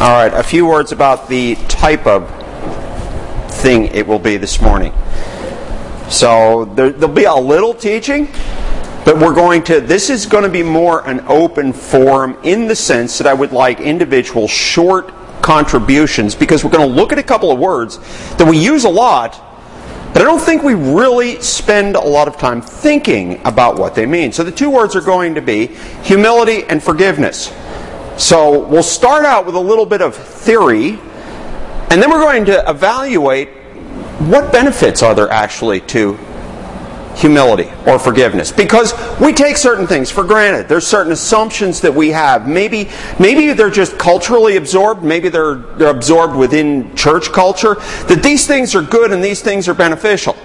All right, a few words about the type of thing it will be this morning. So there'll be a little teaching, but this is going to be more an open forum in the sense that I would like individual short contributions, because we're going to look at a couple of words that we use a lot, but I don't think we really spend a lot of time thinking about what they mean. So the two words are going to be humility and forgiveness. So we'll start out with a little bit of theory, and then we're going to evaluate what benefits are there actually to humility or forgiveness. Because we take certain things for granted. There's certain assumptions that we have. Maybe they're just culturally absorbed. Maybe they're absorbed within church culture. That these things are good and these things are beneficial.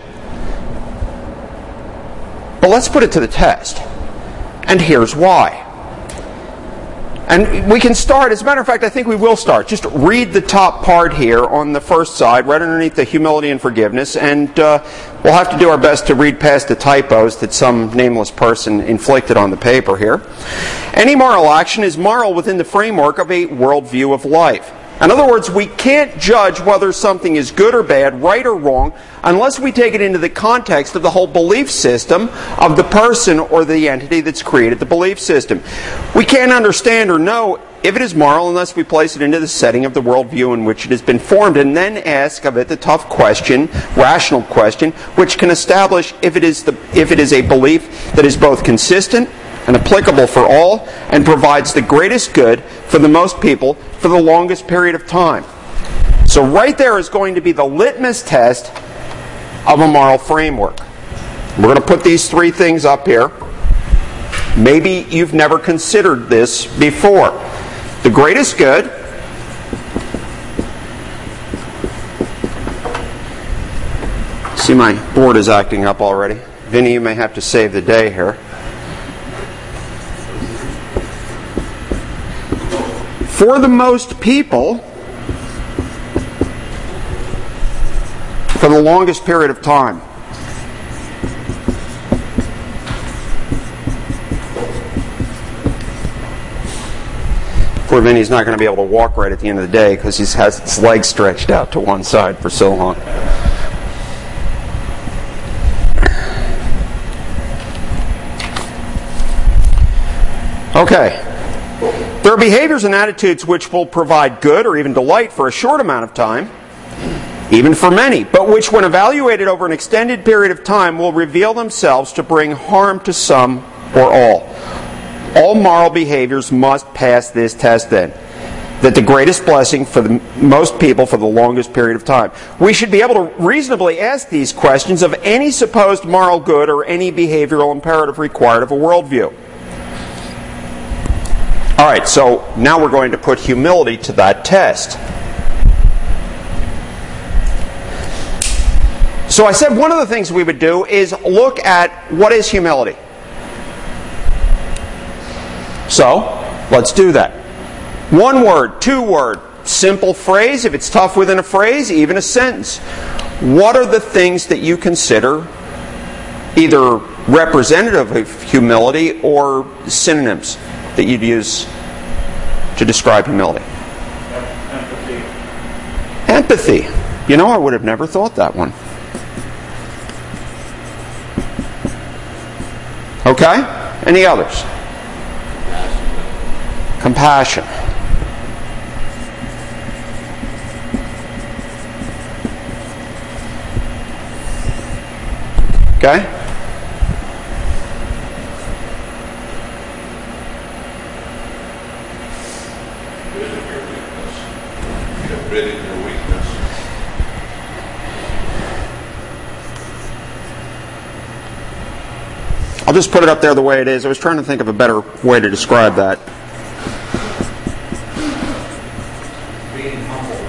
But let's put it to the test. And here's why. And we can start, as a matter of fact, I think we will start. Just read the top part here on the first side, right underneath the humility and forgiveness, and we'll have to do our best to read past the typos that some nameless person inflicted on the paper here. Any moral action is moral within the framework of a worldview of life. In other words, we can't judge whether something is good or bad, right or wrong, unless we take it into the context of the whole belief system of the person or the entity that's created the belief system. We can't understand or know if it is moral unless we place it into the setting of the worldview in which it has been formed, and then ask of it the tough question, rational question, which can establish if it is a belief that is both consistent and applicable for all, and provides the greatest good for the most people for the longest period of time. So right there is going to be the litmus test of a moral framework. We're going to put these three things up here. Maybe you've never considered this before. The greatest good, see, my board is acting up already. Vinny, you may have to save the day here. For the most people, for the longest period of time. Poor Vinny's not going to be able to walk right at the end of the day because he has his legs stretched out to one side for so long. Okay. There are behaviors and attitudes which will provide good or even delight for a short amount of time, even for many, but which when evaluated over an extended period of time will reveal themselves to bring harm to some or all. All moral behaviors must pass this test then, that the greatest blessing for the most people for the longest period of time. We should be able to reasonably ask these questions of any supposed moral good or any behavioral imperative required of a worldview. All right, so now we're going to put humility to that test. So I said one of the things we would do is look at what is humility. So, let's do that. One word, two word, simple phrase, if it's tough within a phrase, even a sentence. What are the things that you consider either representative of humility or synonyms that you'd use to describe humility? Empathy. You know, I would have never thought that one. Okay? Any others? Compassion. Okay? Admitting your weakness. I'll just put it up there the way it is. I was trying to think of a better way to describe that. Being humble.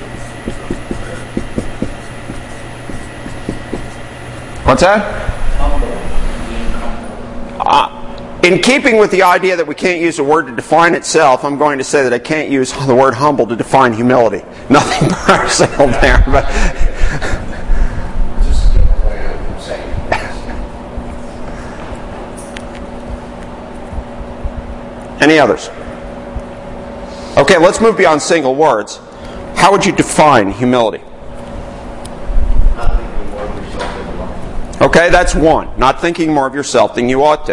What's that? In keeping with the idea that we can't use a word to define itself, I'm going to say that I can't use the word humble to define humility. Nothing personal there, but Just a different way of saying it. any others? Okay, let's move beyond single words. How would you define humility? Not thinking more of yourself than you ought. Okay, that's one. Not thinking more of yourself than you ought to.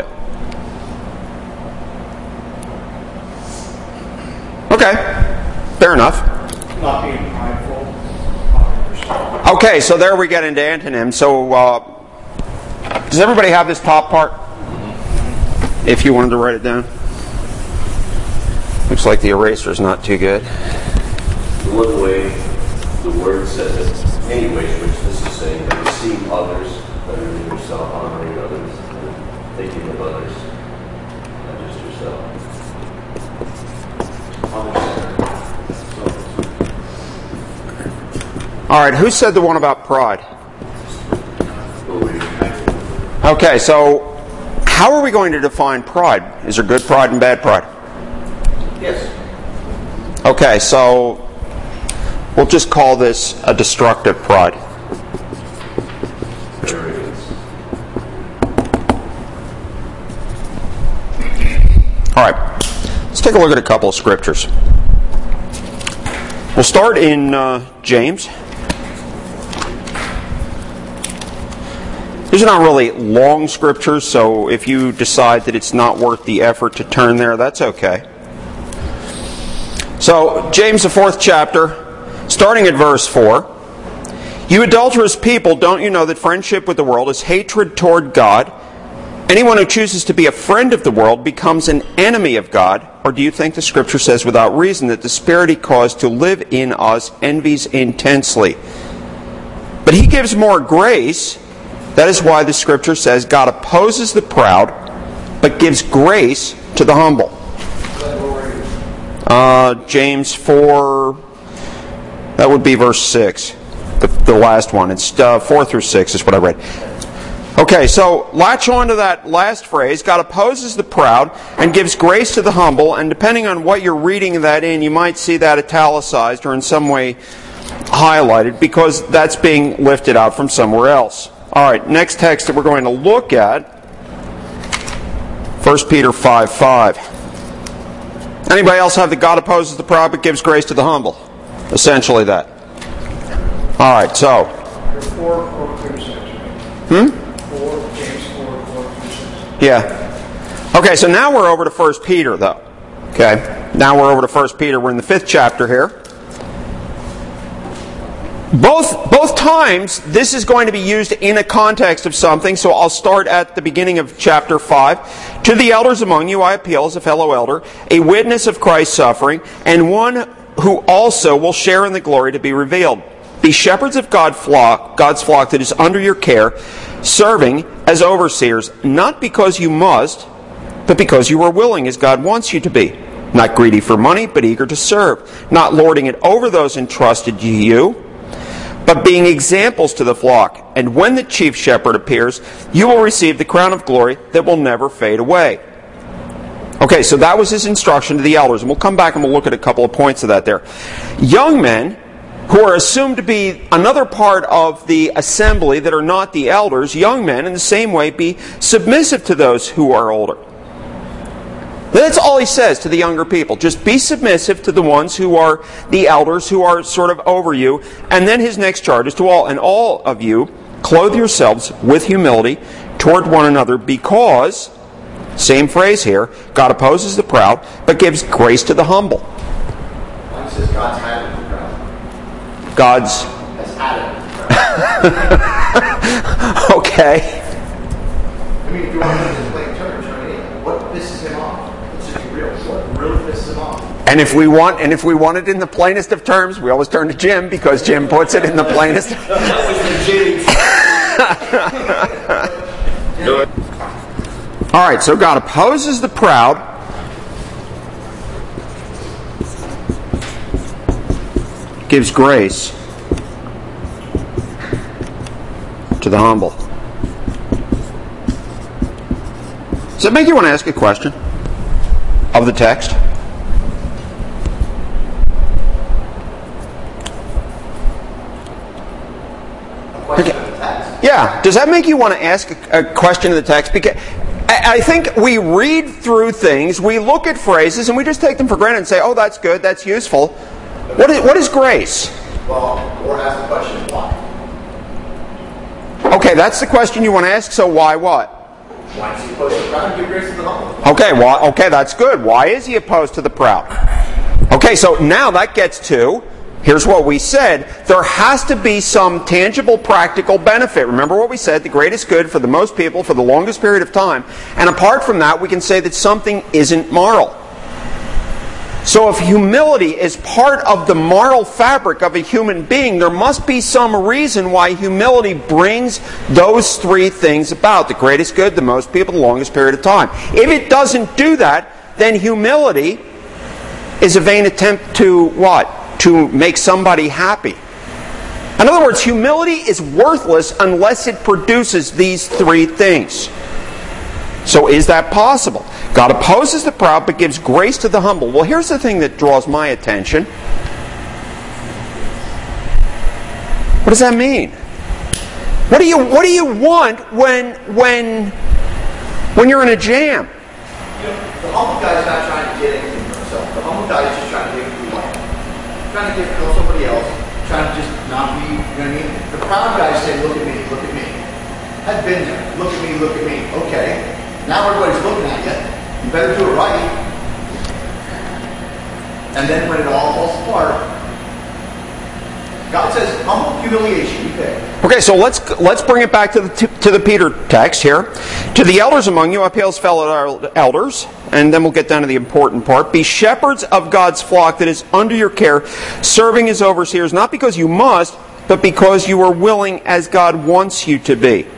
Okay, fair enough. Not being prideful of yourself. Okay, so there we get into antonyms. So, does everybody have this top part? If you wanted to write it down. Looks like the eraser's not too good. The one way the word says it, anyways, which this is saying, that esteem others better than yourself, honoring others, and thinking of others, not just yourself. All right, who said the one about pride? Well, Okay, so how are we going to define pride? Is there good pride and bad pride? yes. Okay, so we'll just call this a destructive pride. Arrogance. All right, let's take a look at a couple of scriptures. We'll start in James. These are not really long scriptures, so if you decide that it's not worth the effort to turn there, that's okay. So, James, the 4th chapter, starting at verse 4. You adulterous people, don't you know that friendship with the world is hatred toward God? Anyone who chooses to be a friend of the world becomes an enemy of God. Or do you think the Scripture says without reason that the Spirit He caused to live in us envies intensely? But He gives more grace. That is why the Scripture says God opposes the proud, but gives grace to the humble. James 4, that would be verse 6. The last one. It's 4 through 6 is what I read. Okay, so latch on to that last phrase. God opposes the proud and gives grace to the humble. And depending on what you're reading that in, you might see that italicized or in some way highlighted because that's being lifted out from somewhere else. All right, next text that we're going to look at, 1 Peter 5:5. Anybody else have that God opposes the proud but gives grace to the humble? Essentially that. All right, so. 4 through 6. Hmm? 4, James 4 through 6. Yeah. Okay, so now we're over to 1 Peter, though. Okay, now we're over to 1 Peter. We're in the 5th chapter here. Both times, this is going to be used in a context of something, so I'll start at the beginning of chapter 5. To the elders among you I appeal as a fellow elder, a witness of Christ's suffering, and one who also will share in the glory to be revealed. Be shepherds of God's flock that is under your care, serving as overseers, not because you must, but because you are willing, as God wants you to be. Not greedy for money, but eager to serve. Not lording it over those entrusted to you, but being examples to the flock. And when the chief shepherd appears, you will receive the crown of glory that will never fade away. Okay, so that was his instruction to the elders. And we'll come back and we'll look at a couple of points of that there. Young men, who are assumed to be another part of the assembly that are not the elders, young men in the same way be submissive to those who are older. That's all he says to the younger people. Just be submissive to the ones who are the elders, who are sort of over you. And then his next charge is to all. And all of you, clothe yourselves with humility toward one another because, same phrase here, God opposes the proud, but gives grace to the humble. One says God's had it with the proud. God's... Has had it with the proud. Okay. I mean, if you want to use plain terms, right? What pisses him off? Let's just be real. What really pisses him off? And if we want it in the plainest of terms, we always turn to Jim because Jim puts it in the plainest. That was the Jimmy. All right, so God opposes the proud, gives grace to the humble. Does that make you want to ask a question of the text? Question of the text. Yeah. Does that make you want to ask a question of the text? Because I think we read through things, we look at phrases, and we just take them for granted and say, oh, that's good, that's useful. What is grace? Well, or ask the question, why? Okay, that's the question you want to ask, so why what? Why is he opposed to the proud and give grace to the humble? Okay, that's good. Why is he opposed to the proud? Okay, so now that gets to, here's what we said, there has to be some tangible, practical benefit. Remember what we said, the greatest good for the most people for the longest period of time. And apart from that, we can say that something isn't moral. So if humility is part of the moral fabric of a human being, there must be some reason why humility brings those three things about. The greatest good, the most people, the longest period of time. If it doesn't do that, then humility is a vain attempt to what? To make somebody happy. In other words, humility is worthless unless it produces these three things. So is that possible? God opposes the proud but gives grace to the humble. Well, here's the thing that draws my attention. What does that mean? What do you want when you're in a jam? The humble guy is not trying to get anything for himself. The humble guy is just trying to give it to life. Trying to give it to somebody else. Trying to just not be, you know what I mean? The proud guy is saying, look at me, look at me. I've been there. Look at me, look at me. Okay. Now everybody's looking at you. You better do it right. And then when it all falls apart, God says, humble humiliation, you pay. Okay, so let's bring it back to the Peter text here. To the elders among you, appeals fellow elders, and then we'll get down to the important part. Be shepherds of God's flock that is under your care, serving as overseers, not because you must, but because you are willing as God wants you to be.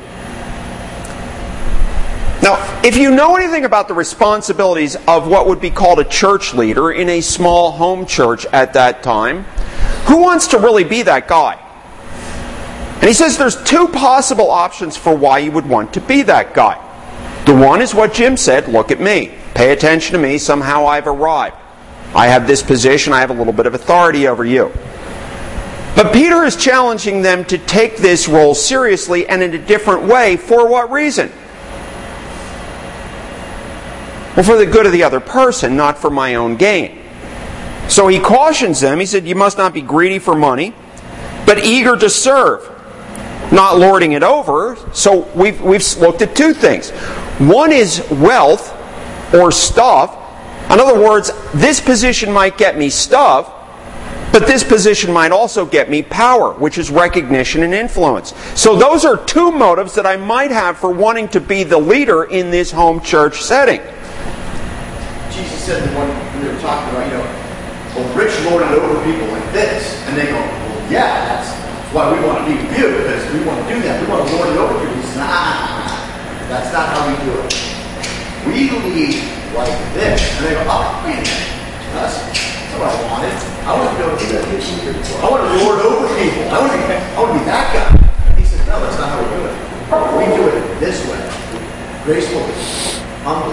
Now, if you know anything about the responsibilities of what would be called a church leader in a small home church at that time, who wants to really be that guy? And he says there's two possible options for why you would want to be that guy. The one is what Jim said, look at me. Pay attention to me, somehow I've arrived. I have this position, I have a little bit of authority over you. But Peter is challenging them to take this role seriously and in a different way. For what reason? Well, for the good of the other person, not for my own gain. So he cautions them. He said, you must not be greedy for money, but eager to serve, not lording it over. So we've looked at two things. One is wealth or stuff. In other words, this position might get me stuff, but this position might also get me power, which is recognition and influence. So those are two motives that I might have for wanting to be the leader in this home church setting. Jesus said when they were talking about, rich lord it over people like this. And they go, well, yeah, that's why we want to be with you, because we want to do that. We want to lord it over people. He says, that's not how we do it. We lead like this. And they go, oh, wait a minute. That's what I wanted. I want to be able to do that. I want to lord over people. I want to be that guy. He says, no, that's not how we do it. We do it this way. Gracefully, humbly.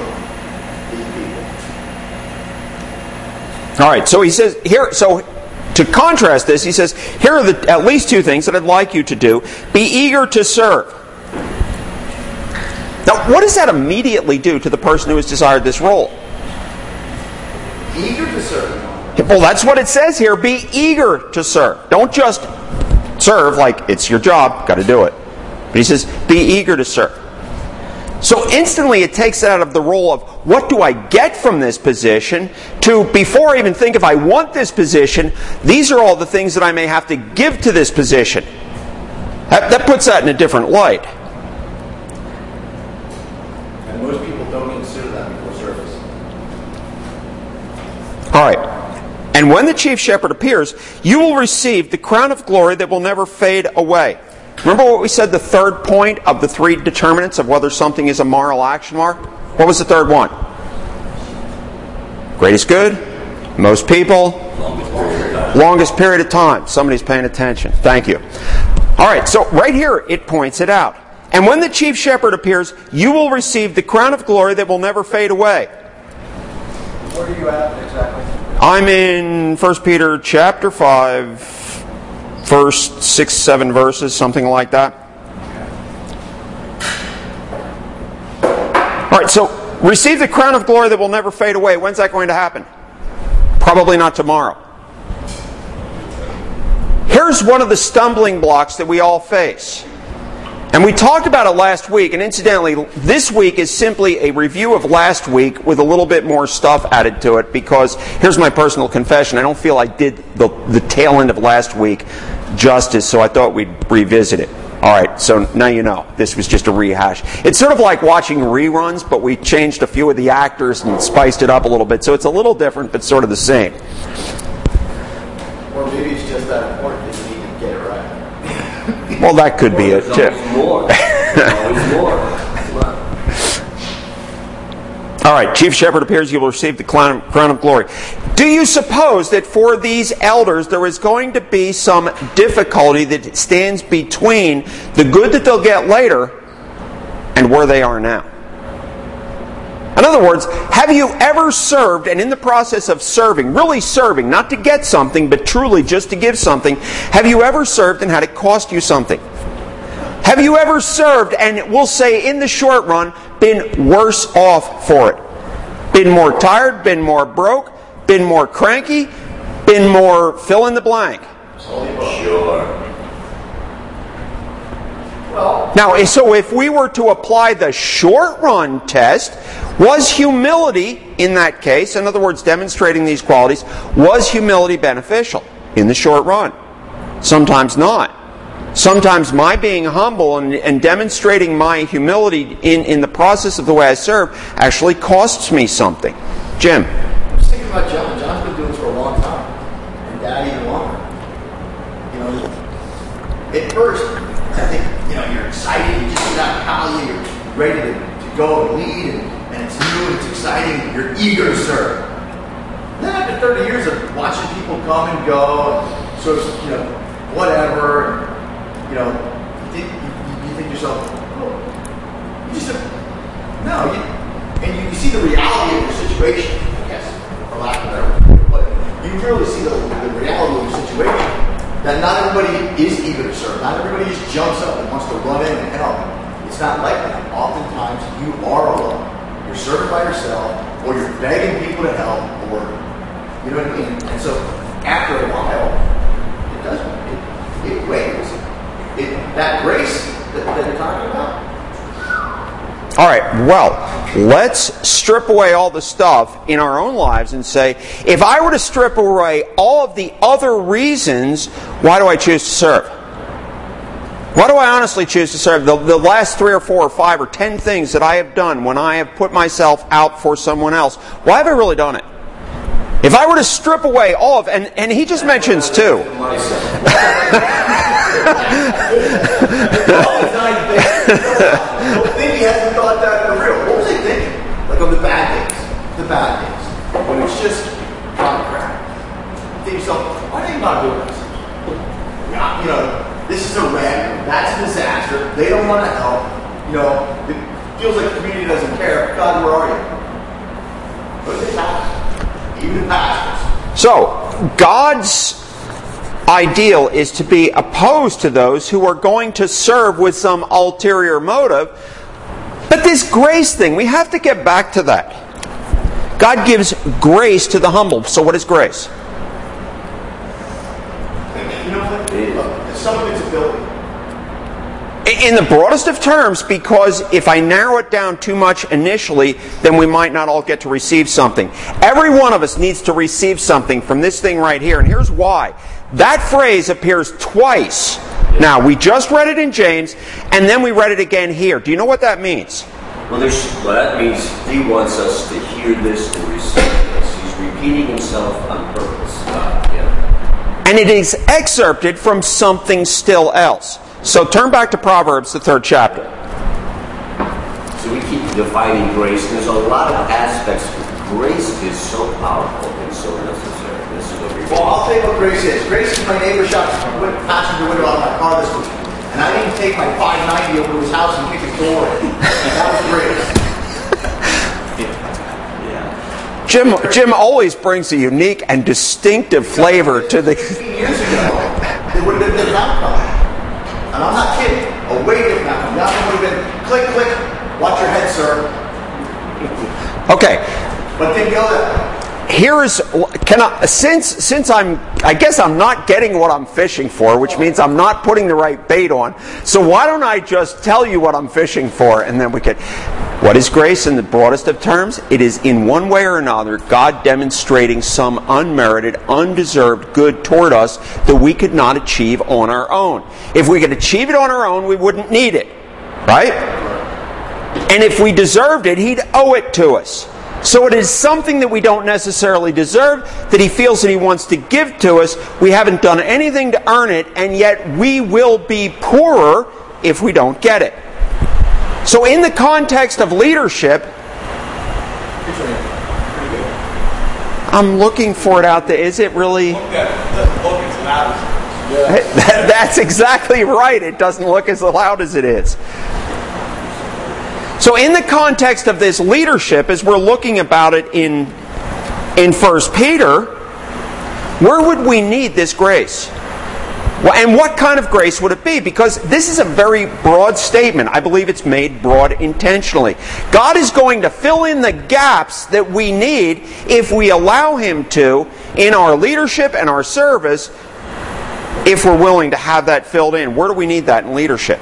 All right, so he says here, so to contrast this, he says, here are at least two things that I'd like you to do. Be eager to serve. Now, what does that immediately do to the person who has desired this role? Eager to serve. Well, that's what it says here. Be eager to serve. Don't just serve like it's your job, got to do it. But he says, be eager to serve. So instantly it takes it out of the role of what do I get from this position to before I even think if I want this position, these are all the things that I may have to give to this position. That puts that in a different light. And most people don't consider that before service. All right. And when the chief shepherd appears, you will receive the crown of glory that will never fade away. Remember what we said, the third point of the three determinants of whether something is a moral action mark? What was the third one? Greatest good, most people, longest period of time. Somebody's paying attention. Thank you. All right, so right here it points it out. And when the chief shepherd appears, you will receive the crown of glory that will never fade away. Where are you at exactly? I'm in 1 Peter chapter 5. First 6-7 verses, something like that. All right, so receive the crown of glory that will never fade away. When's that going to happen? Probably not tomorrow. Here's one of the stumbling blocks that we all face. And we talked about it last week, and incidentally, this week is simply a review of last week with a little bit more stuff added to it, because here's my personal confession. I don't feel I did the tail end of last week justice, so I thought we'd revisit it. All right, so now you know. This was just a rehash. It's sort of like watching reruns, but we changed a few of the actors and spiced it up a little bit, so it's a little different, but sort of the same. Or maybe it's just that important that you need to get it right. Well, that could be it, too. There's always more. There's always more. All right, Chief Shepherd appears, you will receive the crown of glory. Do you suppose that for these elders there is going to be some difficulty that stands between the good that they'll get later and where they are now? In other words, have you ever served, and in the process of serving, really serving, not to get something, but truly just to give something, have you ever served and had it cost you something? Have you ever served and, we'll say in the short run, been worse off for it? Been more tired, been more broke, been more cranky, been more fill in the blank? Sure. Now, so if we were to apply the short run test, was humility in that case, in other words, demonstrating these qualities, was humility beneficial in the short run? Sometimes not. Sometimes my being humble and demonstrating my humility in the process of the way I serve actually costs me something. Jim? I'm just thinking about John. John's been doing this for a long time. And Dad even longer. You know, at first, I think, you're excited, you just get out of college, you're ready to go and lead, and it's new, it's exciting, you're eager to serve. And then after 30 years of watching people come and go, and sort of, whatever, you think to yourself, oh, you just, no, and you see the reality of your situation, I guess, for lack of a better word, but you really see the reality of your situation. That not everybody is eager to serve. Not everybody just jumps up and wants to run in and help. It's not like that. Oftentimes, you are alone. You're serving by yourself, or you're begging people to help, or, you know what I mean? And so, after a while, it does. It wanes. That grace that you're talking about. All right, well, let's strip away all the stuff in our own lives and say, if I were to strip away all of the other reasons, why do I choose to serve? Why do I honestly choose to serve? The last 3 or 4 or 5 or 10 things that I have done when I have put myself out for someone else, why have I really done it? If I were to strip away all of, and he just mentions 2. Maybe he hasn't thought that for real. What was he thinking? Like on the bad days. The bad days. When it's just crap. Think to yourself, why are they not doing this? This is a wreck. That's a disaster. They don't want to help. It feels like the community doesn't care. God, where are you? What does it happen? Even the pastors. So, God's ideal is to be opposed to those who are going to serve with some ulterior motive. But this grace thing, we have to get back to that. God gives grace to the humble. So what is grace? Some of it's ability. In the broadest of terms, because if I narrow it down too much initially, then we might not all get to receive something. Every one of us needs to receive something from this thing right here, and here's why. That phrase appears twice. Now, we just read it in James, and then we read it again here. Do you know what that means? Well, that means he wants us to hear this and receive this. He's repeating himself on purpose. And it is excerpted from something still else. So turn back to Proverbs, the 3rd chapter. So we keep defining grace. There's a lot of aspects, but grace is so powerful and so necessary. This is what we're I'll tell you what grace is. Grace is my neighbor shot the passenger window out of my car this week. And I didn't take my 590 over to his house and kick his door in. That was grace. Jim always brings a unique and distinctive flavor to the... 15 years ago, there would have been a different outcome. And I'm not kidding. A way different outcome. The outcome would have been, click, click, watch your head, sir. Okay. But didn't go that way. I guess I'm not getting what I'm fishing for, which means I'm not putting the right bait on. So why don't I just tell you what I'm fishing for, and then we could. What is grace in the broadest of terms? It is in one way or another God demonstrating some unmerited, undeserved good toward us that we could not achieve on our own. If we could achieve it on our own, we wouldn't need it. Right? And if we deserved it, He'd owe it to us. So it is something that we don't necessarily deserve, that He feels that He wants to give to us. We haven't done anything to earn it, and yet we will be poorer if we don't get it. So in the context of leadership, I'm looking for it out there. Is it really? That's exactly right. It doesn't look as loud as it is. So in the context of this leadership, as we're looking about it in 1 Peter, where would we need this grace? Well, and what kind of grace would it be? Because this is a very broad statement. I believe it's made broad intentionally. God is going to fill in the gaps that we need if we allow Him to in our leadership and our service, if we're willing to have that filled in. Where do we need that in leadership?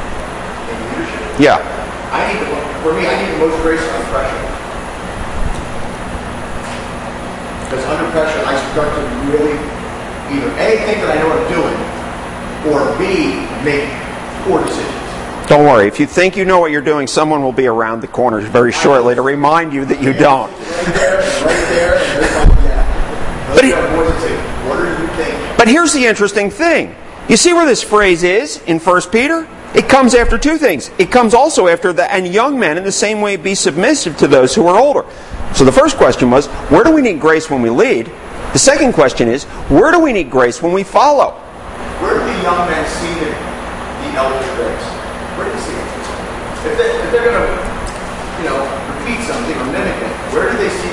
Yeah. I need the most grace under pressure. Because under pressure, I start to really either A, think that I know what I'm doing, or B, make poor decisions. Don't worry. If you think you know what you're doing, someone will be around the corner very shortly to remind you that you don't. Right there, and they're like, yeah. Those are boys that say, what are you thinking? But here's the interesting thing. You see where this phrase is in 1 Peter? It comes after two things. It comes also after and young men in the same way be submissive to those who are older. So the first question was, where do we need grace when we lead? The second question is, where do we need grace when we follow? Where do the young men see the elders' grace? Where do they see it? If they're going to, repeat something or mimic it, where do they see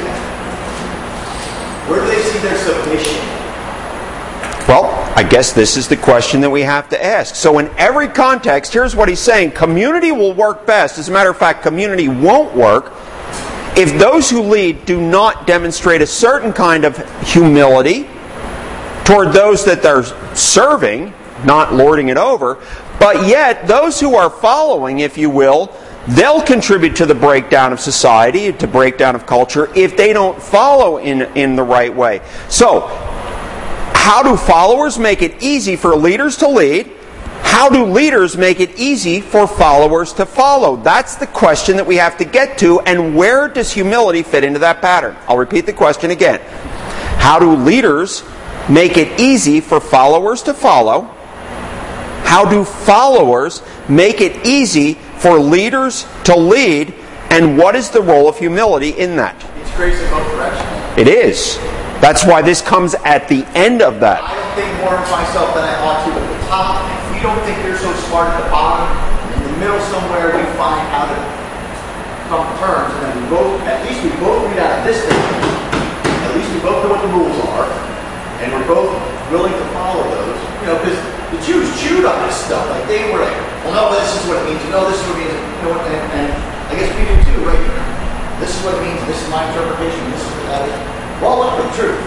that? Where do they see their submission? Well, I guess this is the question that we have to ask. So in every context, here's what he's saying. Community will work best. As a matter of fact, community won't work if those who lead do not demonstrate a certain kind of humility toward those that they're serving, not lording it over, but yet those who are following, if you will, they'll contribute to the breakdown of society, to breakdown of culture, if they don't follow in the right way. So, how do followers make it easy for leaders to lead? How do leaders make it easy for followers to follow? That's the question that we have to get to, and where does humility fit into that pattern? I'll repeat the question again. How do leaders make it easy for followers to follow? How do followers make it easy for leaders to lead? And what is the role of humility in that? It's grace in both directions. It is. That's why this comes at the end of that. I don't think more of myself than I ought to at the top. If you don't think you're so smart at the bottom, in the middle somewhere we find how to come to terms, and then at least we both read out of this thing. At least we both know what the rules are, and we're both willing to follow those. Because the Jews chewed on this stuff. Like they were like, well, no, this is what it means. No, this is what it means. And I guess we do too, right? This is what it means. This is my interpretation. This is what that is. Well, look for the truth.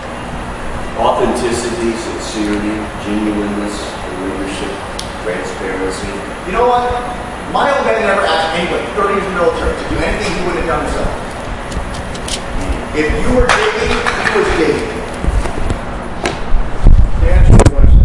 Authenticity, sincerity, genuineness, leadership, transparency. You know what? My old man never asked anybody, 30 years in the military, to do anything he wouldn't have done himself. If you were digging, he was digging. To answer your question,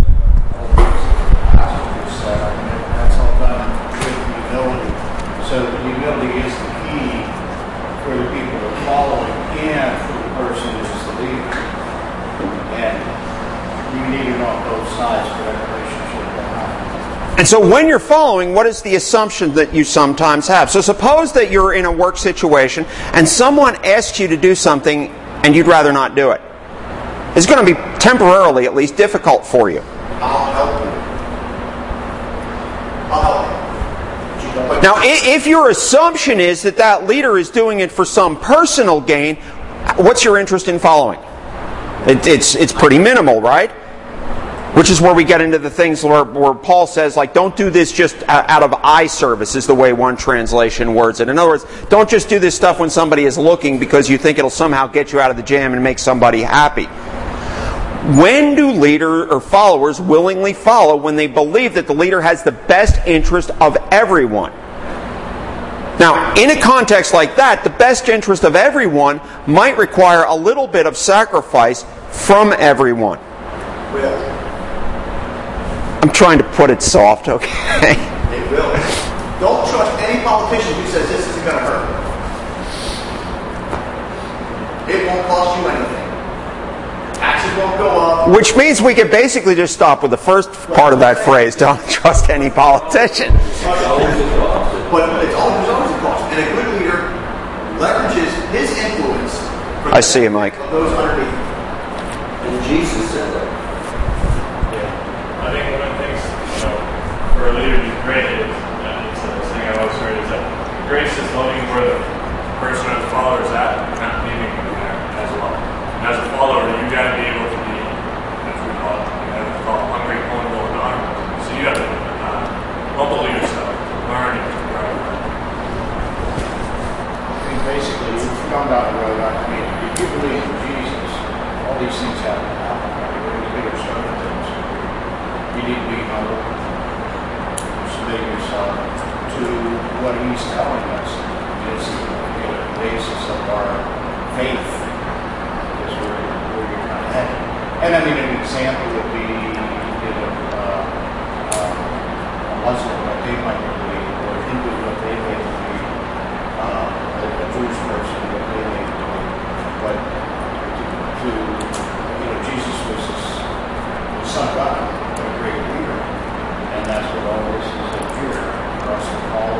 that's all done with humility. So humility is the key for the people that are following and for the person who's the leader. And you need it on both sides for that relationship to happen. And so when you're following, what is the assumption that you sometimes have? So suppose that you're in a work situation and someone asks you to do something and you'd rather not do it. It's going to be temporarily at least difficult for you. I'll help you. I'll help you. Now, if your assumption is that that leader is doing it for some personal gain, what's your interest in following? It's pretty minimal, right? Which is where we get into the things where Paul says, like, don't do this just out of eye service, is the way one translation words it. In other words, don't just do this stuff when somebody is looking because you think it'll somehow get you out of the jam and make somebody happy. When do leaders or followers willingly follow? When they believe that the leader has the best interest of everyone. Now, in a context like that, the best interest of everyone might require a little bit of sacrifice from everyone. Will. I'm trying to put it soft, okay? It will. Don't trust any politician who says this isn't going to hurt. It won't cost you anything. Taxes won't go up. Which means we could basically just stop with the first part of that phrase, don't trust any politician. But it's always a cost. And a good leader leverages his influence for I see you, Mike. Those underneath. And Jesus said that. I think one of the things, for a leader to be great is, it's a thing I've always heard, is that grace is loving where the person or the follower is at, and not leaving them there as well. And as a follower, you got to be able to be, as we call it, hungry, vulnerable, and honorable. So you have to humble yourself, learn and grow. I mean, basically, if you come down the road, I mean, if you believe in Jesus, all these things happen. We're the bigger stuff than things. You need to be humble, submit yourself to what he's telling us is the basis of our faith, is where you're kind of headed. And I mean, an example would be a Muslim, what they might believe, or a Hindu, what they may believe, a Jewish person, what they may believe. But Jesus was the Son of God. Great leader, and that's what all this is here for us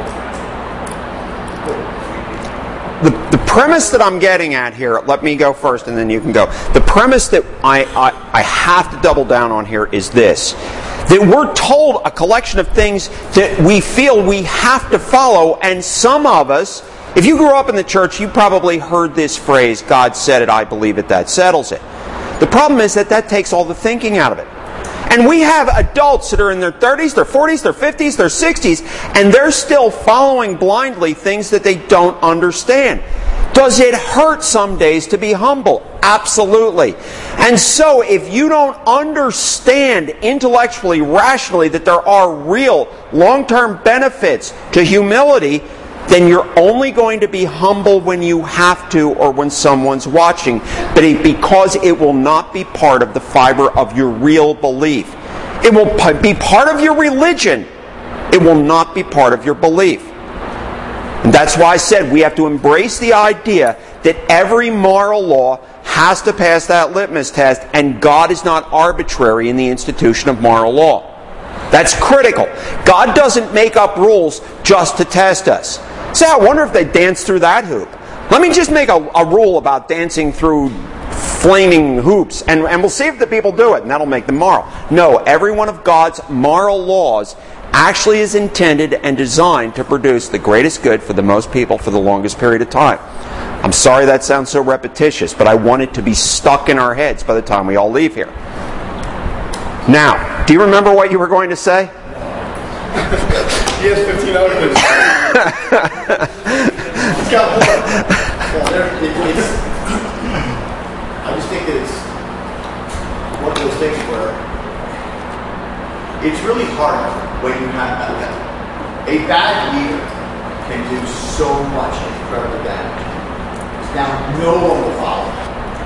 to follow. The premise that I'm getting at here, let me go first and then you can go. The premise that I have to double down on here is this. That we're told a collection of things that we feel we have to follow, and some of us, if you grew up in the church, you probably heard this phrase, God said it, I believe it, that settles it. The problem is that takes all the thinking out of it. And we have adults that are in their 30s, their 40s, their 50s, their 60s, and they're still following blindly things that they don't understand. Does it hurt some days to be humble? Absolutely. And so if you don't understand intellectually, rationally, that there are real long-term benefits to humility, then you're only going to be humble when you have to or when someone's watching, but because it will not be part of the fiber of your real belief. It will be part of your religion. It will not be part of your belief. And that's why I said we have to embrace the idea that every moral law has to pass that litmus test, and God is not arbitrary in the institution of moral law. That's critical. God doesn't make up rules just to test us. So I wonder if they dance through that hoop. Let me just make a rule about dancing through flaming hoops, and we'll see if the people do it, and that'll make them moral. No, every one of God's moral laws actually is intended and designed to produce the greatest good for the most people for the longest period of time. I'm sorry that sounds so repetitious, but I want it to be stuck in our heads by the time we all leave here. Now, do you remember what you were going to say? He has 15 arguments. He's got more. I just think that it's one of those things where it's really hard when you have that. A bad leader can do so much incredible damage. Now, no one will follow him.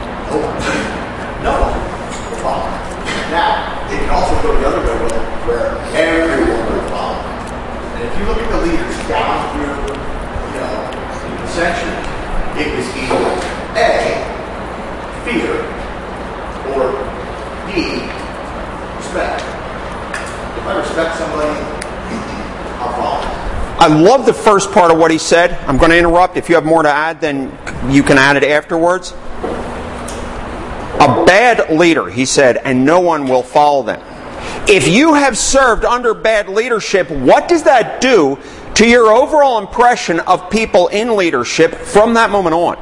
No one will follow him. Now, it can also go the other way where everyone will follow him. And if you look at the leaders down through, the centuries, it was either A, fear, or B, respect. If I respect somebody, I'll follow them. I love the first part of what he said. I'm going to interrupt. If you have more to add, then you can add it afterwards. A bad leader, he said, and no one will follow them. If you have served under bad leadership, what does that do to your overall impression of people in leadership from that moment on?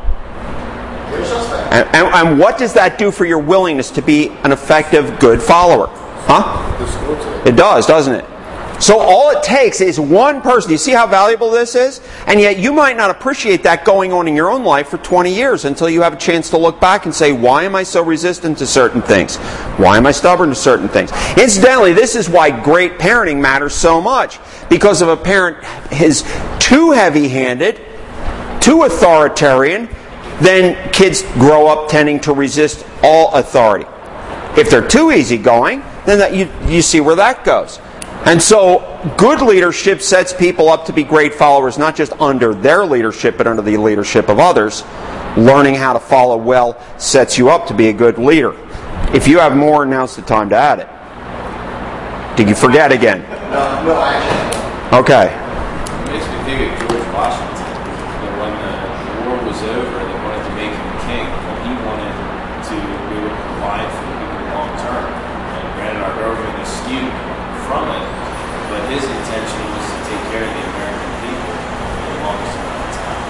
They're suspect. And what does that do for your willingness to be an effective, good follower? Huh? Distorts it. It does, doesn't it? So all it takes is one person. You see how valuable this is? And yet you might not appreciate that going on in your own life for 20 years until you have a chance to look back and say, why am I so resistant to certain things? Why am I stubborn to certain things? Incidentally, this is why great parenting matters so much. Because if a parent is too heavy-handed, too authoritarian, then kids grow up tending to resist all authority. If they're too easygoing, then you see where that goes. And so, good leadership sets people up to be great followers, not just under their leadership, but under the leadership of others. Learning how to follow well sets you up to be a good leader. If you have more, now's the time to add it. Did you forget again? No, I actually. Okay. It makes me think of George Washington. When the war was over, they wanted to make him king, but he wanted to be able to provide for the people long term. And granted, our government is skewed from it, but his intention was to take care of the American people for the longest amount of time.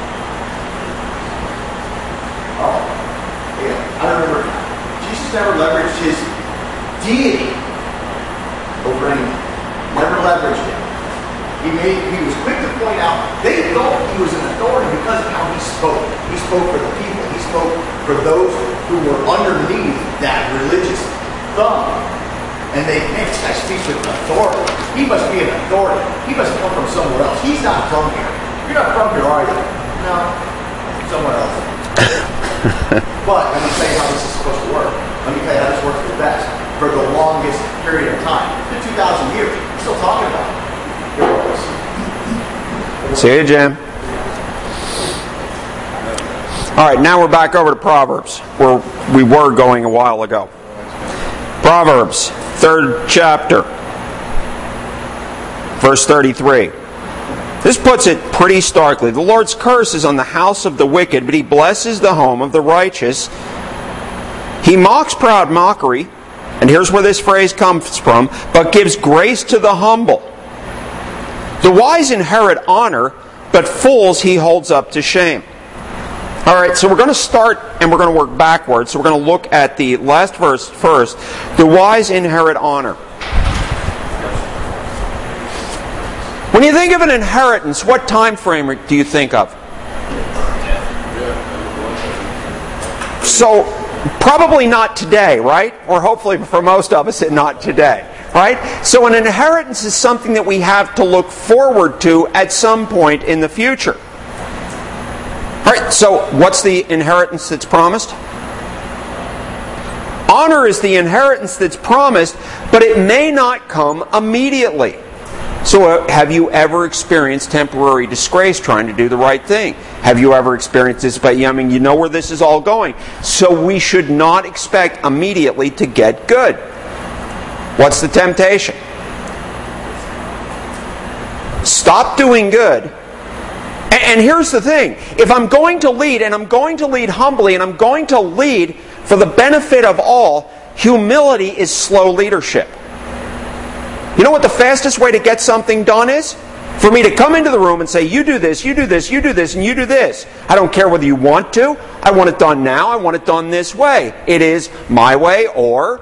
Oh, yeah. I remember Jesus never leveraged his deity over anyone. Never leveraged it. He was quick to point out they thought he was an authority because of how he spoke. He spoke for the people. He spoke for those who were underneath that religious thumb. And man, this guy speaks with authority. He must be an authority. He must come from somewhere else. He's not from here. You're not from here, are you? No. Somewhere else. But let me tell you how this is supposed to work. Let me tell you how this works the best. For the longest period of time. It's been 2,000 years. We're still talking about it. Here it was. See you, Jim. All right, now we're back over to Proverbs, where we were going a while ago. Proverbs, 3rd chapter, verse 33. This puts it pretty starkly. The Lord's curse is on the house of the wicked, but He blesses the home of the righteous. He mocks proud mockery, and here's where this phrase comes from, but gives grace to the humble. The wise inherit honor, but fools He holds up to shame. All right, so we're going to start and we're going to work backwards. So we're going to look at the last verse first. The wise inherit honor. When you think of an inheritance, what time frame do you think of? So, probably not today, right? Or hopefully for most of us, not today, right? So an inheritance is something that we have to look forward to at some point in the future. All right, so what's the inheritance that's promised? Honor is the inheritance that's promised, but it may not come immediately. So have you ever experienced temporary disgrace trying to do the right thing? Have you ever experienced this? But I mean, you know where this is all going. So we should not expect immediately to get good. What's the temptation? Stop doing good. And here's the thing. If I'm going to lead, and I'm going to lead humbly, and I'm going to lead for the benefit of all, humility is slow leadership. You know what the fastest way to get something done is? For me to come into the room and say, you do this, you do this, you do this, and you do this. I don't care whether you want to. I want it done now. I want it done this way. It is my way or...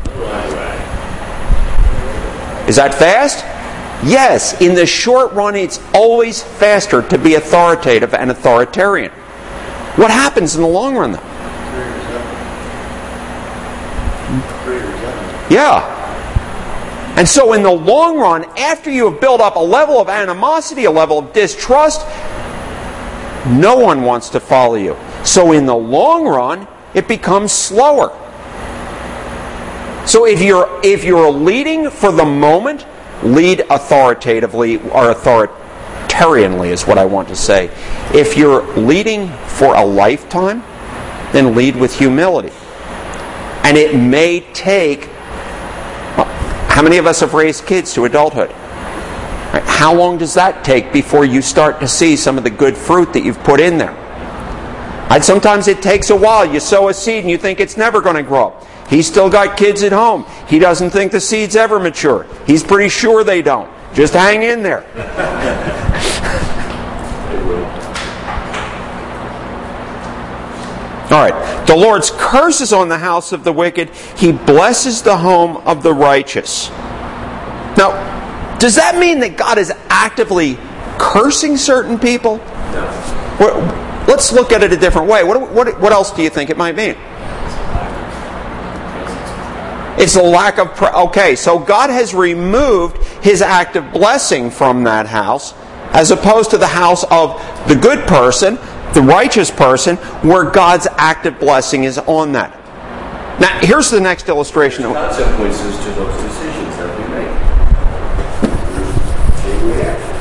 Is that fast? Yes. In the short run, it's always faster to be authoritative and authoritarian. What happens in the long run, though? Yeah. And so in the long run, after you have built up a level of animosity, a level of distrust, no one wants to follow you. So in the long run, it becomes slower. So if you're leading for the moment, lead authoritatively, or authoritarianly is what I want to say. If you're leading for a lifetime, then lead with humility. And it may take... How many of us have raised kids to adulthood? Right? How long does that take before you start to see some of the good fruit that you've put in there? And sometimes it takes a while. You sow a seed and you think it's never going to grow up. He's still got kids at home. He doesn't think the seeds ever mature. He's pretty sure they don't. Just hang in there. All right. The Lord's curse is on the house of the wicked. He blesses the home of the righteous. Now, does that mean that God is actively cursing certain people? No. Let's look at it a different way. What else do you think it might mean? It's a lack of... Okay, so God has removed His active blessing from that house, as opposed to the house of the good person, the righteous person, where God's active blessing is on that. Now, here's the next illustration. There's consequences to those decisions that we make. Chain reaction.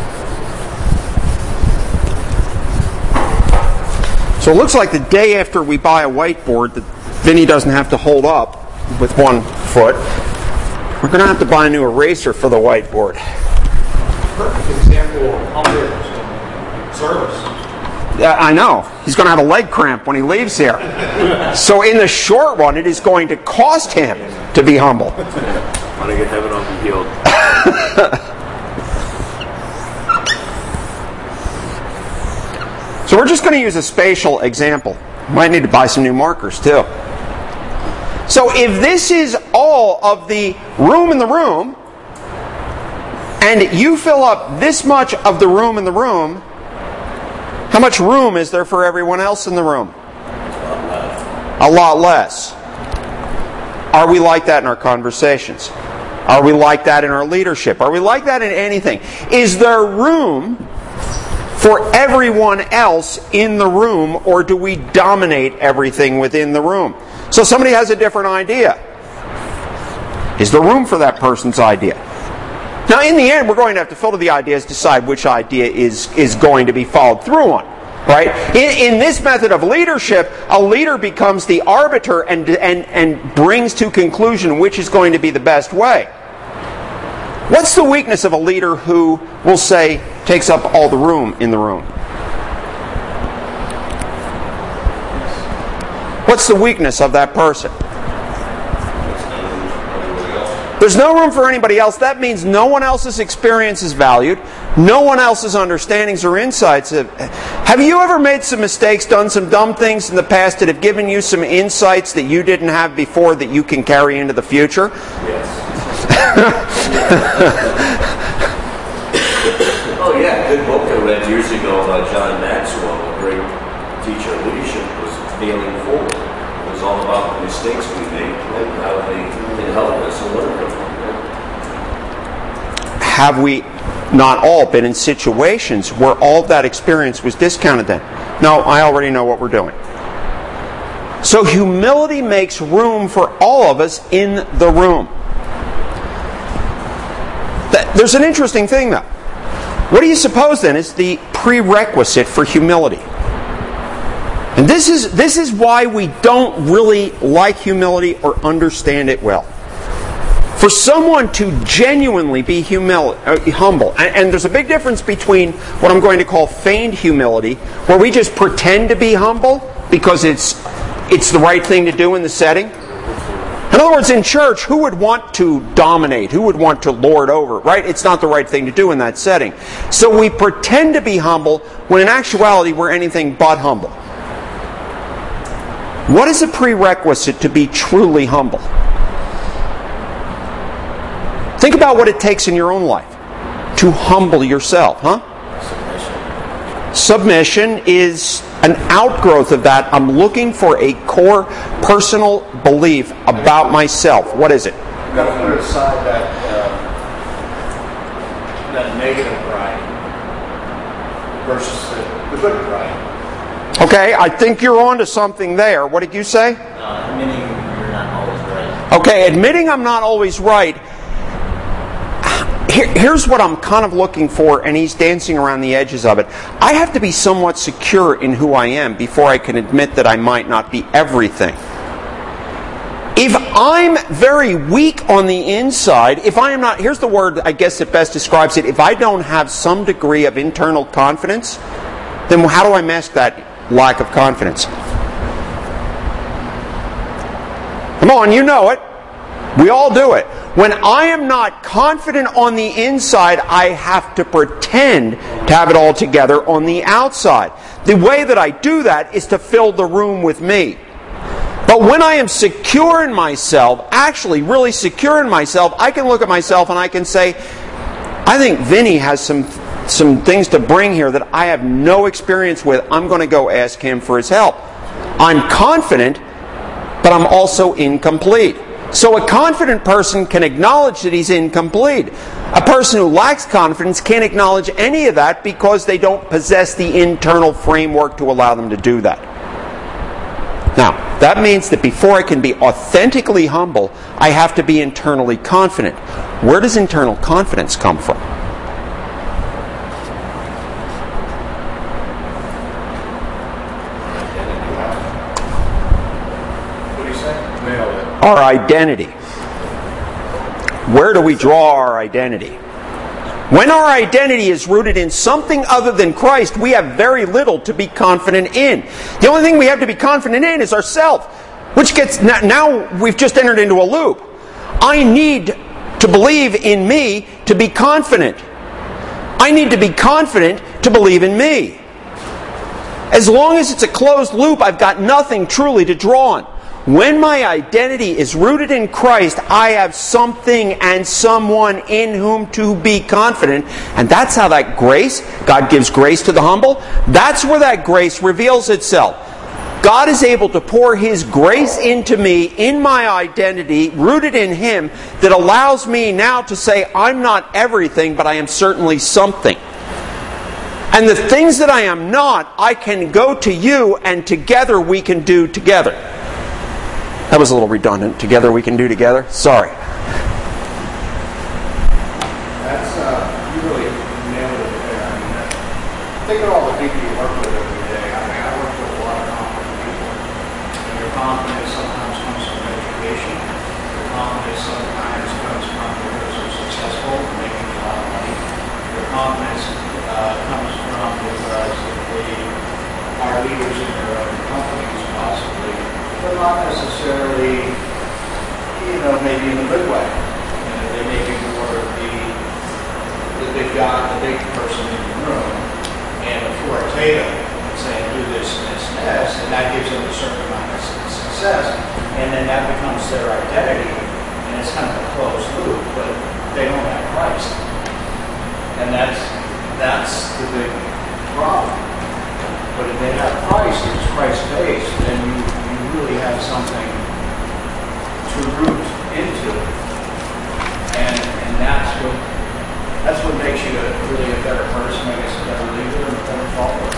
So it looks like the day after we buy a whiteboard that Vinny doesn't have to hold up with one foot, we're going to have to buy a new eraser for the whiteboard. Perfect example of humble service. I know. He's going to have a leg cramp when he leaves here. So in the short run, it is going to cost him to be humble. Want to get heaven on the heel. So we're just going to use a spatial example. Might need to buy some new markers too. So if this is all of the room in the room, and you fill up this much of the room in the room, how much room is there for everyone else in the room? A lot less. Are we like that in our conversations? Are we like that in our leadership? Are we like that in anything? Is there room for everyone else in the room, or do we dominate everything within the room? So somebody has a different idea. Is there room for that person's idea? Now, in the end, we're going to have to filter the ideas, decide which idea is going to be followed through on. Right? In this method of leadership, a leader becomes the arbiter and brings to conclusion which is going to be the best way. What's the weakness of a leader who, we'll say, takes up all the room in the room? What's the weakness of that person? There's no room for anybody else. That means no one else's experience is valued. No one else's understandings or insights. Have you ever made some mistakes, done some dumb things in the past that have given you some insights that you didn't have before that you can carry into the future? Yes. Oh yeah, good book I read years ago about John Maxwell, a great teacher of leadership, was Failing Forward. It was all about the mistakes we make and how they can help us and learn from them. Have we not all been in situations where all of that experience was discounted then? No, I already know what we're doing. So humility makes room for all of us in the room. There's an interesting thing though. What do you suppose then is the prerequisite for humility? And this is why we don't really like humility or understand it well. For someone to genuinely be humble, and there's a big difference between what I'm going to call feigned humility, where we just pretend to be humble because it's the right thing to do in the setting. In other words, in church, who would want to dominate? Who would want to lord over? Right? It's not the right thing to do in that setting. So we pretend to be humble when in actuality we're anything but humble. What is a prerequisite to be truly humble? Think about what it takes in your own life to humble yourself, huh? Submission is an outgrowth of that. I'm looking for a core personal belief about myself. What is it? You've got to put aside that negative pride versus the good pride. Okay, I think you're on to something there. What did you say? Admitting you're not always right. Okay, admitting I'm not always right. Here's what I'm kind of looking for, and he's dancing around the edges of it. I have to be somewhat secure in who I am before I can admit that I might not be everything. If I'm very weak on the inside, if I am not, here's the word I guess that best describes it, if I don't have some degree of internal confidence, then how do I mask that lack of confidence? Come on, you know it. We all do it. When I am not confident on the inside, I have to pretend to have it all together on the outside. The way that I do that is to fill the room with me. But when I am secure in myself, actually really secure in myself, I can look at myself and I can say, I think Vinny has some things to bring here that I have no experience with. I'm going to go ask him for his help. I'm confident, but I'm also incomplete. So a confident person can acknowledge that he's incomplete. A person who lacks confidence can't acknowledge any of that because they don't possess the internal framework to allow them to do that. Now, that means that before I can be authentically humble, I have to be internally confident. Where does internal confidence come from? Our identity. Where do we draw our identity? When our identity is rooted in something other than Christ, we have very little to be confident in. The only thing we have to be confident in is ourselves, which gets, now we've just entered into a loop. I need to believe in me to be confident. I need to be confident to believe in me. As long as it's a closed loop, I've got nothing truly to draw on. When my identity is rooted in Christ, I have something and someone in whom to be confident. And that's how that grace, God gives grace to the humble, that's where that grace reveals itself. God is able to pour His grace into me, in my identity, rooted in Him, that allows me now to say, I'm not everything, but I am certainly something. And the things that I am not, I can go to you, and together we can do together. That was a little redundant. Together we can do together. Sorry. That's, you really nailed it there. I mean, think of all the people you work with every day. I mean, I work with a lot of confident people. And your confidence sometimes comes from education. Your confidence sometimes comes from because they're successful, making a lot of money. Your confidence comes from because they are leaders in their own companies, possibly. But not necessarily, maybe in a good way. They may be more of the big guy, the big person in the room, and authoritative, and saying, do this and this and this, and that gives them a certain amount of success, and then that becomes their identity, and it's kind of a closed loop, but they don't have Christ. And that's the big problem. But if they have Christ, it's Christ-based, then you really have something to root into, and that's what makes you really a better person, I guess, a better leader and a better follower.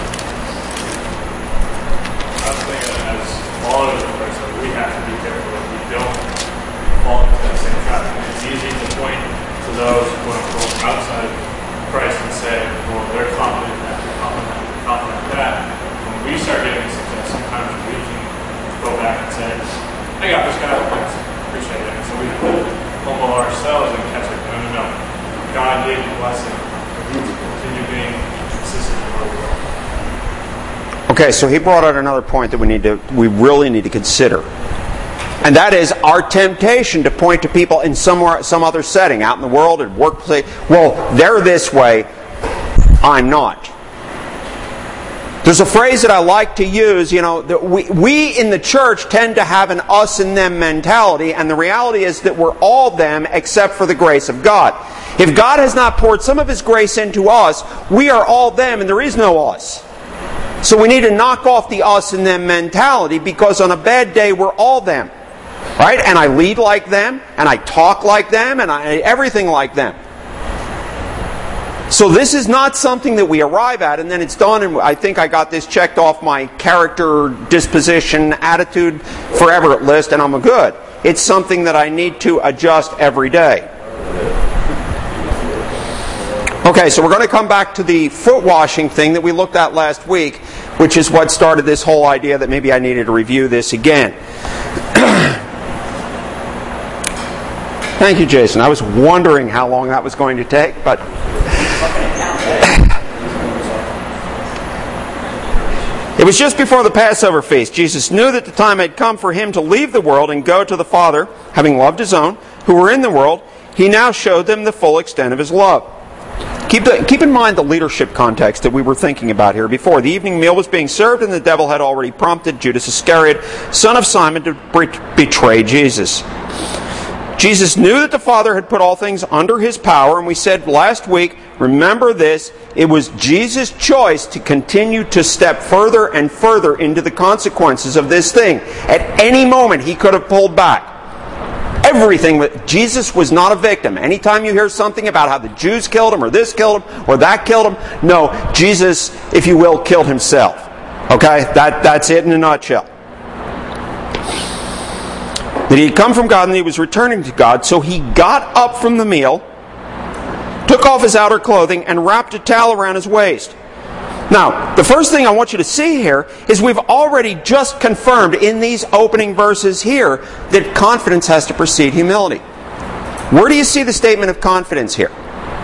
I was thinking as followers of Christ, we have to be careful that we don't fall into that same trap. And it's easy to point to those quote unquote outside Christ and say, well, they're confident in that, they're confident in that. When we start getting success, sometimes we can go back and say, I got this guy, thanks, appreciate it. So we have to humble ourselves and catch it. No. God gave the blessing. Continue being consistent in our world. Okay, so he brought out another point that we really need to consider. And that is our temptation to point to people in some other setting, out in the world, at workplace. Well, they're this way, I'm not. There's a phrase that I like to use, that we in the church tend to have an us and them mentality, and the reality is that we're all them except for the grace of God. If God has not poured some of His grace into us, we are all them and there is no us. So we need to knock off the us and them mentality, because on a bad day we're all them. Right? And I lead like them, and I talk like them, and everything like them. So this is not something that we arrive at and then it's done and I think I got this checked off my character, disposition, attitude, forever list and I'm good. It's something that I need to adjust every day. Okay, so we're going to come back to the foot washing thing that we looked at last week, which is what started this whole idea that maybe I needed to review this again. Thank you, Jason. I was wondering how long that was going to take, but... It was just before the Passover feast. Jesus knew that the time had come for Him to leave the world and go to the Father, having loved His own who were in the world, he now showed them the full extent of his love. Keep in mind the leadership context that we were thinking about here before. The evening meal was being served, and the devil had already prompted Judas Iscariot, son of Simon, to betray Jesus. Jesus knew that the Father had put all things under his power, and we said last week, remember this, it was Jesus' choice to continue to step further and further into the consequences of this thing. At any moment, he could have pulled back. Everything. Jesus was not a victim. Anytime you hear something about how the Jews killed him, or this killed him, or that killed him, no, Jesus, if you will, killed himself. Okay? That's it in a nutshell. That he had come from God and he was returning to God, so he got up from the meal, took off his outer clothing, and wrapped a towel around his waist. Now, the first thing I want you to see here is we've already just confirmed in these opening verses here that confidence has to precede humility. Where do you see the statement of confidence here?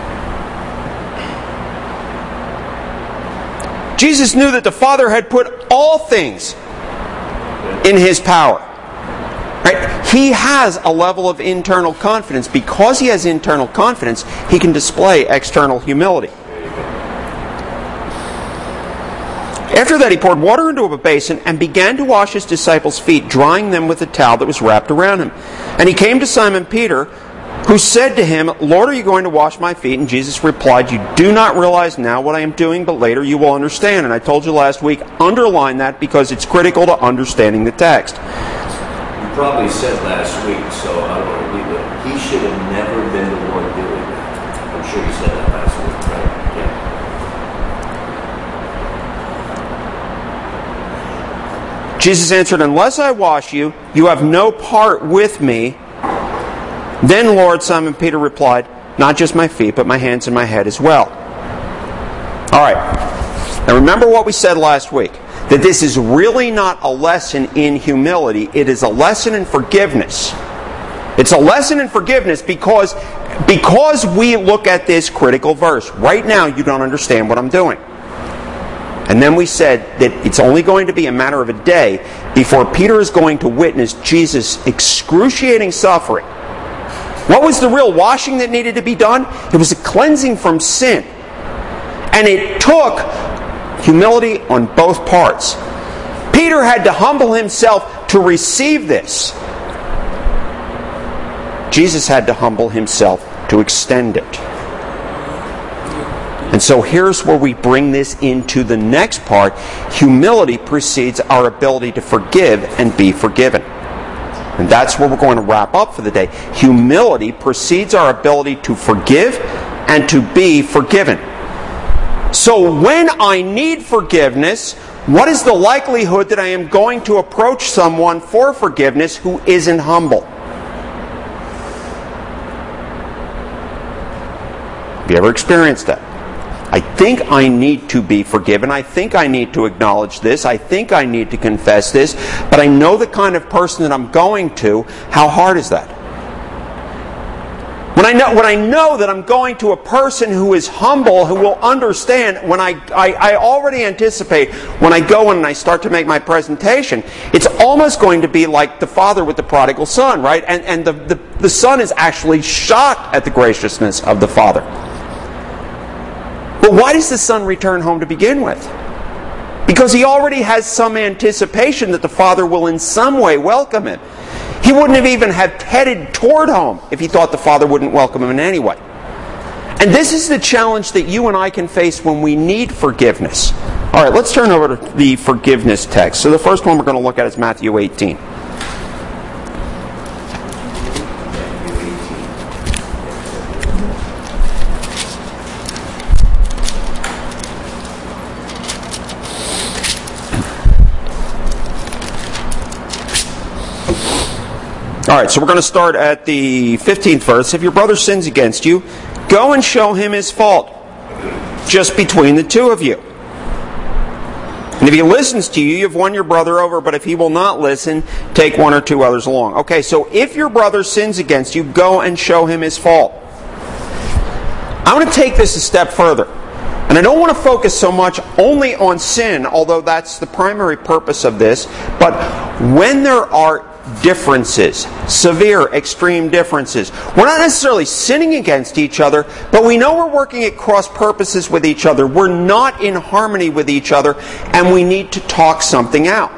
Jesus knew that the Father had put all things in his power. Right? He has a level of internal confidence. Because he has internal confidence, he can display external humility. After that, he poured water into a basin and began to wash his disciples' feet, drying them with a towel that was wrapped around him. And he came to Simon Peter, who said to him, Lord, are you going to wash my feet? And Jesus replied, you do not realize now what I am doing, but later you will understand. And I told you last week, underline that because it's critical to understanding the text. You probably said last week, so I don't want to leave it. He should have never been the one doing that. I'm sure you said that last week, right? Yeah. Jesus answered, unless I wash you, you have no part with me. Then, Lord, Simon Peter replied, not just my feet, but my hands and my head as well. All right. Now remember what we said last week, that this is really not a lesson in humility. It is a lesson in forgiveness. It's a lesson in forgiveness because we look at this critical verse. Right now, you don't understand what I'm doing. And then we said that it's only going to be a matter of a day before Peter is going to witness Jesus' excruciating suffering. What was the real washing that needed to be done? It was a cleansing from sin. And it took humility on both parts. Peter had to humble himself to receive this. Jesus had to humble himself to extend it. And so here's where we bring this into the next part. Humility precedes our ability to forgive and be forgiven. And that's where we're going to wrap up for the day. Humility precedes our ability to forgive and to be forgiven. So when I need forgiveness, what is the likelihood that I am going to approach someone for forgiveness who isn't humble? Have you ever experienced that? I think I need to be forgiven. I think I need to acknowledge this. I think I need to confess this. But I know the kind of person that I'm going to. How hard is that? When I know that I'm going to a person who is humble, who will understand, when I already anticipate when I go and I start to make my presentation, it's almost going to be like the father with the prodigal son, right? And the son is actually shocked at the graciousness of the father. But why does the son return home to begin with? Because he already has some anticipation that the father will in some way welcome him. He wouldn't have even headed toward home if he thought the father wouldn't welcome him in any way. And this is the challenge that you and I can face when we need forgiveness. All right, let's turn over to the forgiveness text. So the first one we're going to look at is Matthew 18. All right, so we're going to start at the 15th verse. If your brother sins against you, go and show him his fault, just between the two of you. And if he listens to you, you've won your brother over, but if he will not listen, take one or two others along. Okay, so if your brother sins against you, go and show him his fault. I'm going to take this a step further. And I don't want to focus so much only on sin, although that's the primary purpose of this, but when there are differences. Severe, extreme differences. We're not necessarily sinning against each other, but we know we're working at cross purposes with each other. We're not in harmony with each other, and we need to talk something out.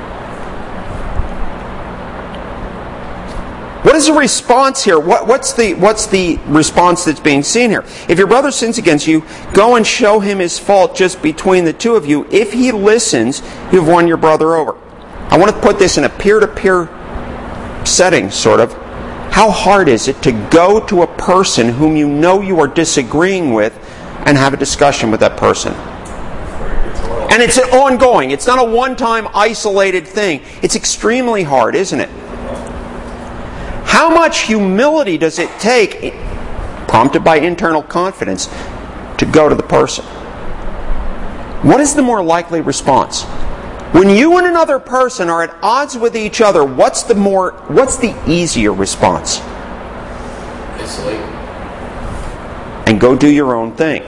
What is the response here? What's the response that's being seen here? If your brother sins against you, go and show him his fault just between the two of you. If he listens, you've won your brother over. I want to put this in a peer-to-peer setting, sort of. How hard is it to go to a person whom you know you are disagreeing with and have a discussion with that person? And it's an ongoing. It's not a one-time isolated thing. It's extremely hard, isn't it? How much humility does it take, prompted by internal confidence, to go to the person? What is the more likely response? When you and another person are at odds with each other, what's the easier response? Isolate. And go do your own thing.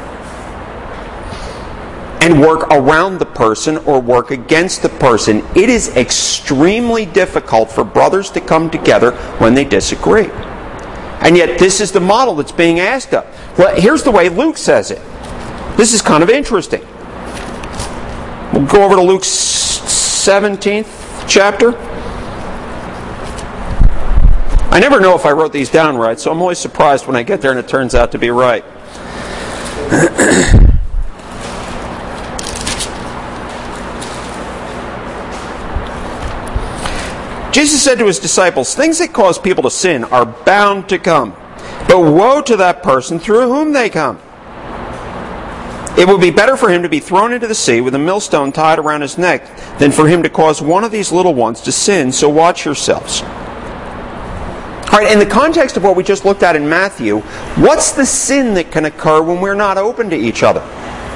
And work around the person or work against the person. It is extremely difficult for brothers to come together when they disagree. And yet this is the model that's being asked of. Well, here's the way Luke says it. This is kind of interesting. We'll go over to Luke's 17th chapter. I never know if I wrote these down right, so I'm always surprised when I get there and it turns out to be right. Jesus said to his disciples, "Things that cause people to sin are bound to come, but woe to that person through whom they come. It would be better for him to be thrown into the sea with a millstone tied around his neck than for him to cause one of these little ones to sin, so watch yourselves." All right, in the context of what we just looked at in Matthew, what's the sin that can occur when we're not open to each other?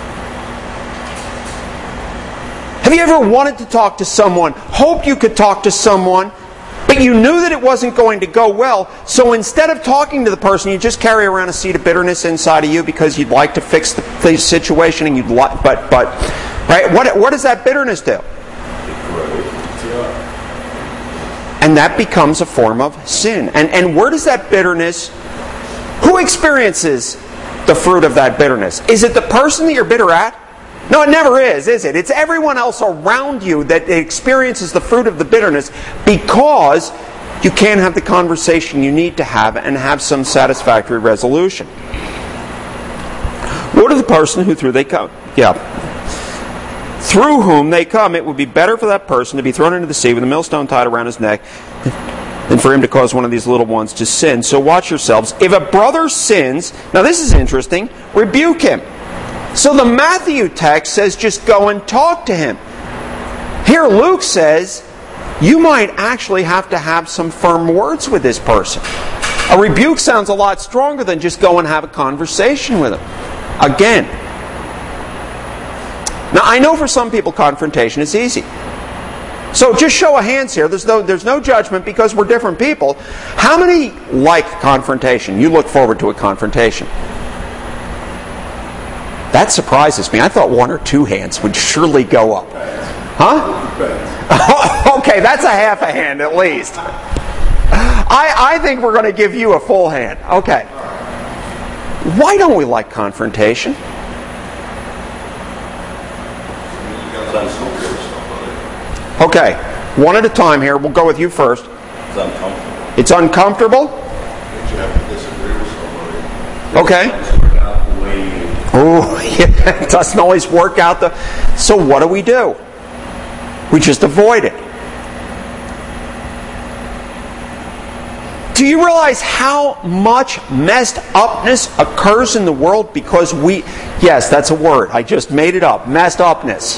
Have you ever wanted to talk to someone, hoped you could talk to someone, but you knew that it wasn't going to go well, so instead of talking to the person, you just carry around a seed of bitterness inside of you because you'd like to fix the situation, and you'd like, but right? What does that bitterness do? And that becomes a form of sin. And where does that bitterness, who experiences the fruit of that bitterness? Is it the person that you're bitter at? No, it never is it? It's everyone else around you that experiences the fruit of the bitterness because you can't have the conversation you need to have and have some satisfactory resolution. What of the person who through whom they come, it would be better for that person to be thrown into the sea with a millstone tied around his neck than for him to cause one of these little ones to sin. So watch yourselves. If a brother sins, now this is interesting, rebuke him. So the Matthew text says just go and talk to him. Here Luke says you might actually have to have some firm words with this person. A rebuke sounds a lot stronger than just go and have a conversation with him. Again. Now I know for some people confrontation is easy. So just show of hands here. There's no judgment because we're different people. How many like confrontation? You look forward to a confrontation. That surprises me. I thought one or two hands would surely go up. Huh? Okay, that's a half a hand at least. I think we're going to give you a full hand. Okay. Why don't we like confrontation? Okay, one at a time here. We'll go with you first. It's uncomfortable. It's uncomfortable? But you have to disagree with somebody. Okay. Oh, yeah, it doesn't always work out. So what do? We just avoid it. Do you realize how much messed upness occurs in the world because yes, that's a word. I just made it up. Messed upness.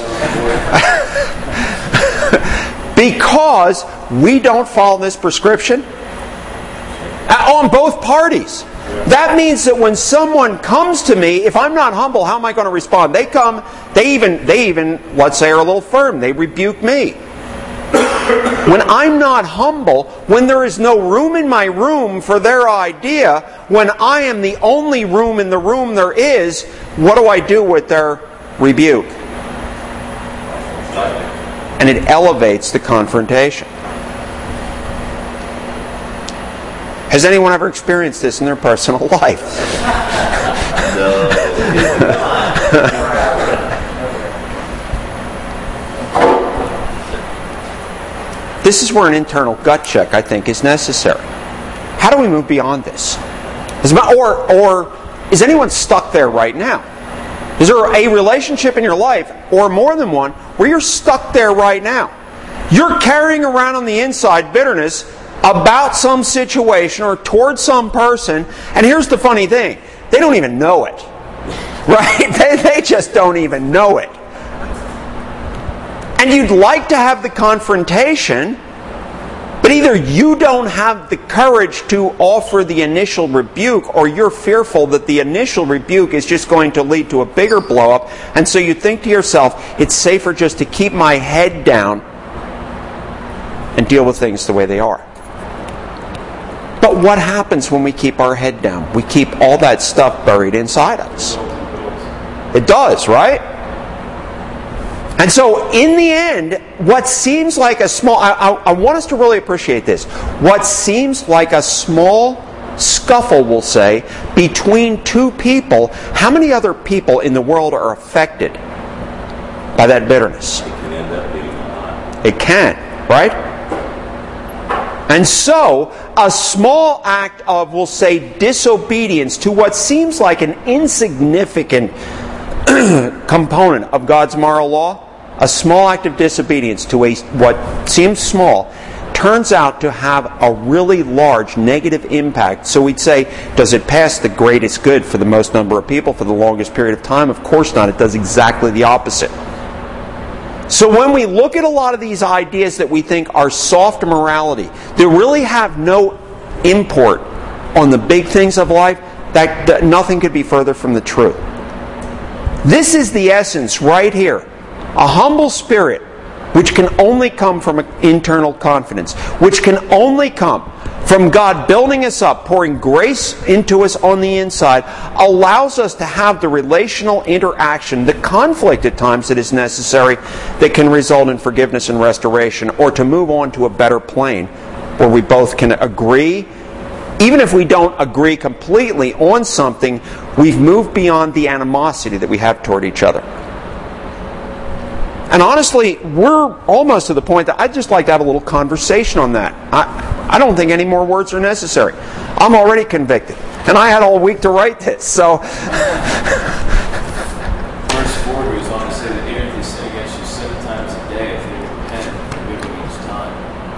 Because we don't follow this prescription on both parties. That means that when someone comes to me, if I'm not humble, how am I going to respond? They come, they even, let's say, are a little firm. They rebuke me. When I'm not humble, when there is no room in my room for their idea, when I am the only room in the room there is, what do I do with their rebuke? And it elevates the confrontation. Has anyone ever experienced this in their personal life? This is where an internal gut check, I think, is necessary. How do we move beyond this? Or is anyone stuck there right now? Is there a relationship in your life, or more than one, where you're stuck there right now? You're carrying around on the inside bitterness about some situation or towards some person, and here's the funny thing, they don't even know it. Right? They just don't even know it. And you'd like to have the confrontation, but either you don't have the courage to offer the initial rebuke, or you're fearful that the initial rebuke is just going to lead to a bigger blow-up, and so you think to yourself, it's safer just to keep my head down and deal with things the way they are. But what happens when we keep our head down? We keep all that stuff buried inside us. It does, right? And so, in the end, what seems like a small... I want us to really appreciate this. What seems like a small scuffle, we'll say, between two people, how many other people in the world are affected by that bitterness? It can end up being a lot. It can, right? And so, a small act of, we'll say, disobedience to what seems like an insignificant component of God's moral law, a small act of disobedience to what seems small, turns out to have a really large negative impact. So we'd say, does it pass the greatest good for the most number of people for the longest period of time? Of course not. It does exactly the opposite. So when we look at a lot of these ideas that we think are soft morality, they really have no import on the big things of life, that nothing could be further from the truth. This is the essence right here. A humble spirit, which can only come from an internal confidence, which can only come from God building us up, pouring grace into us on the inside, allows us to have the relational interaction, the conflict at times that is necessary, that can result in forgiveness and restoration, or to move on to a better plane where we both can agree. Even if we don't agree completely on something, we've moved beyond the animosity that we have toward each other. And honestly, we're almost to the point that I'd just like to have a little conversation on that. I don't think any more words are necessary. I'm already convicted. And I had all week to write this, so... Verse 4 goes on to say that even if they sin against you 7 times a day, if they repent, forgive them each time.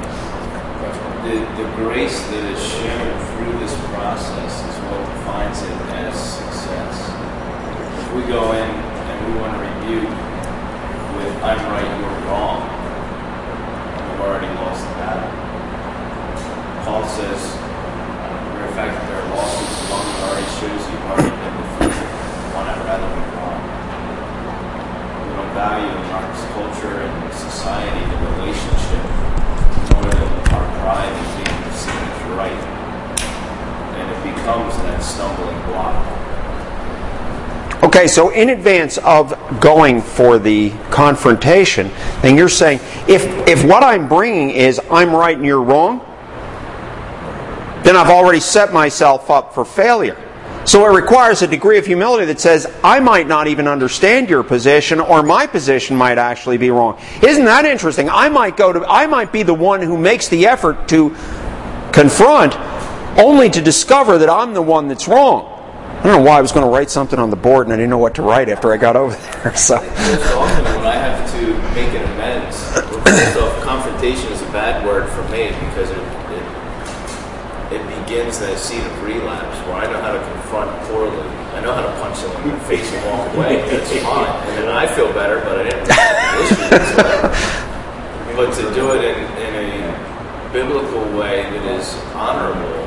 The grace that is shown through this process is what defines it as success. If we go in and we want to rebuke with I'm right, you're wrong, we've already lost the battle. Paul says, the very fact that there are lawsuits among you already shows you've already been defeated. One, I'd rather be wrong. We don't value in our culture and society the relationship more than our pride in being seen as right. And it becomes that stumbling block. Okay, so in advance of going for the confrontation, then you're saying, if what I'm bringing is I'm right and you're wrong, then I've already set myself up for failure. So it requires a degree of humility that says, I might not even understand your position, or my position might actually be wrong. Isn't that interesting? I might be the one who makes the effort to confront, only to discover that I'm the one that's wrong. I don't know why I was going to write something on the board and I didn't know what to write after I got over there. So most often when I have to make an amends, first off, confrontation is a bad word for me because it begins that seed of relapse where I know how to confront poorly. I know how to punch someone in the face and walk away. That's fine. And then I feel better, but I didn't have the issue whatsoever. But to do it in a biblical way that is honorable,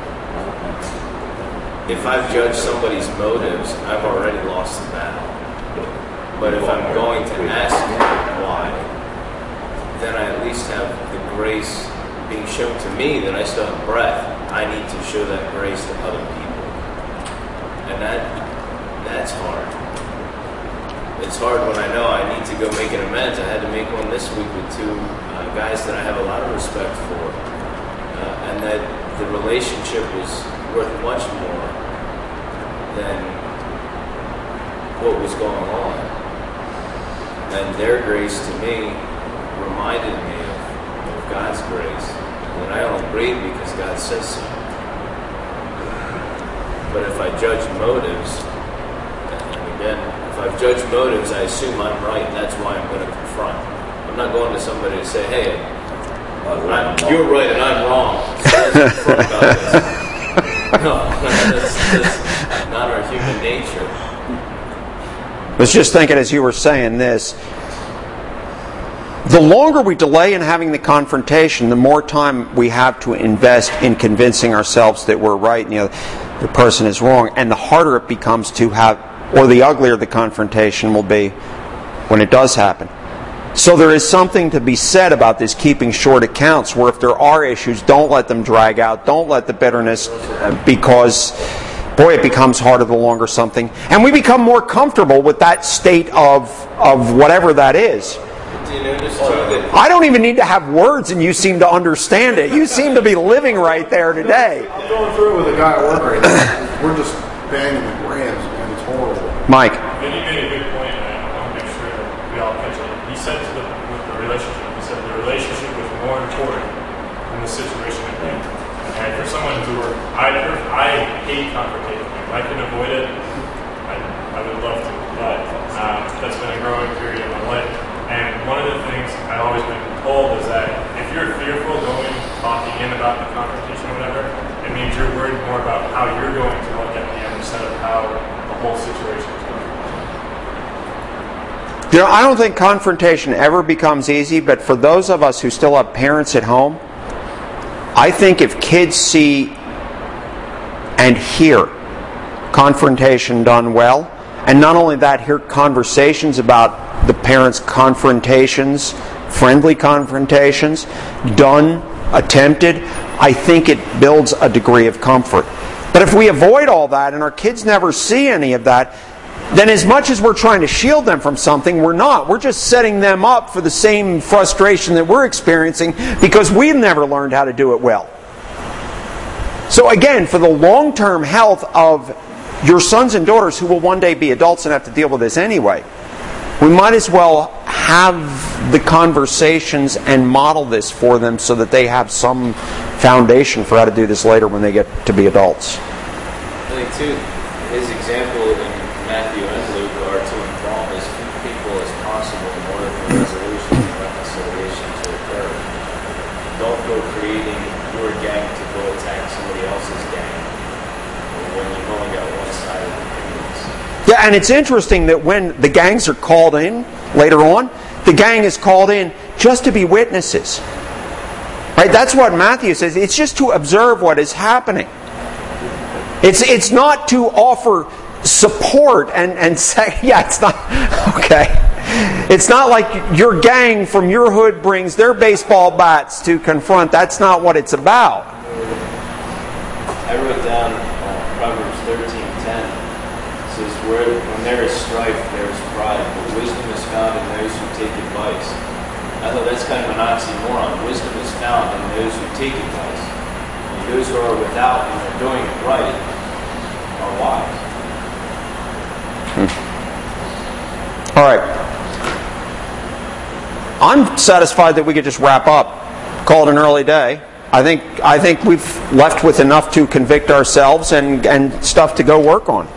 if I've judged somebody's motives, I've already lost the battle. But if I'm going to ask why, then I at least have the grace being shown to me that I still have breath. I need to show that grace to other people. And that's hard. It's hard when I know I need to go make an amends. I had to make one this week with 2 guys that I have a lot of respect for. And that the relationship was worth much more than what was going on. And their grace to me reminded me of God's grace. And I only breathe because God says so. But if I judge motives, and again, if I've judged motives, I assume I'm right, and that's why I'm going to confront. I'm not going to somebody to say, hey, you're right and I'm wrong. So let's confront about this. No, that's not our human nature. I was just thinking as you were saying this, the longer we delay in having the confrontation, the more time we have to invest in convincing ourselves that we're right and the person is wrong, and the harder it becomes to have, or the uglier the confrontation will be when it does happen. So there is something to be said about this keeping short accounts, where if there are issues, don't let them drag out, don't let the bitterness, because boy, it becomes harder the longer something, and we become more comfortable with that state of whatever that is. I don't even need to have words, and you seem to understand it. You seem to be living right there today. I'm going through it with a guy at work right now. We're just banging the grams, man. It's horrible. Mike. Vinny made a good point, and I want to make sure that we all catch it. He said with the relationship, he said the relationship was more important than the situation at hand. And for someone who I hate confrontation. If I can avoid it, I would love to. But that's been a growing period of my life. And one of the things I've always been told is that if you're fearful talking in about the confrontation or whatever, it means you're worried more about how you're going to look at the end instead of how the whole situation is going. I don't think confrontation ever becomes easy, but for those of us who still have parents at home, I think if kids see and hear confrontation done well, and not only that, hear conversations about the parents' confrontations, friendly confrontations, done, attempted, I think it builds a degree of comfort. But if we avoid all that and our kids never see any of that, then as much as we're trying to shield them from something, we're not. We're just setting them up for the same frustration that we're experiencing because we've never learned how to do it well. So again, for the long-term health of your sons and daughters who will one day be adults and have to deal with this anyway, we might as well have the conversations and model this for them so that they have some foundation for how to do this later when they get to be adults. I think too, his example in Matthew and Luke are to inform as few people as possible in order for resolution and reconciliation to occur. Don't go creating your gang to go attack somebody else's gang when you've only got one side of the opinions. Yeah, and it's interesting that when the gangs are called in later on, the gang is called in just to be witnesses. Right? That's what Matthew says. It's just to observe what is happening. It's not to offer support and say, yeah, it's not, okay. It's not like your gang from your hood brings their baseball bats to confront. That's not what it's about. I wrote down Proverbs 13:10. It says, when there is strife, there is pride, but wisdom is found in those who take advice. I thought that's kind of an oxymoron. Wisdom is found in those who take advice. And those who are without and are doing it right are wise. All right. I'm satisfied that we could just wrap up. Call it an early day. I think we've left with enough to convict ourselves and stuff to go work on.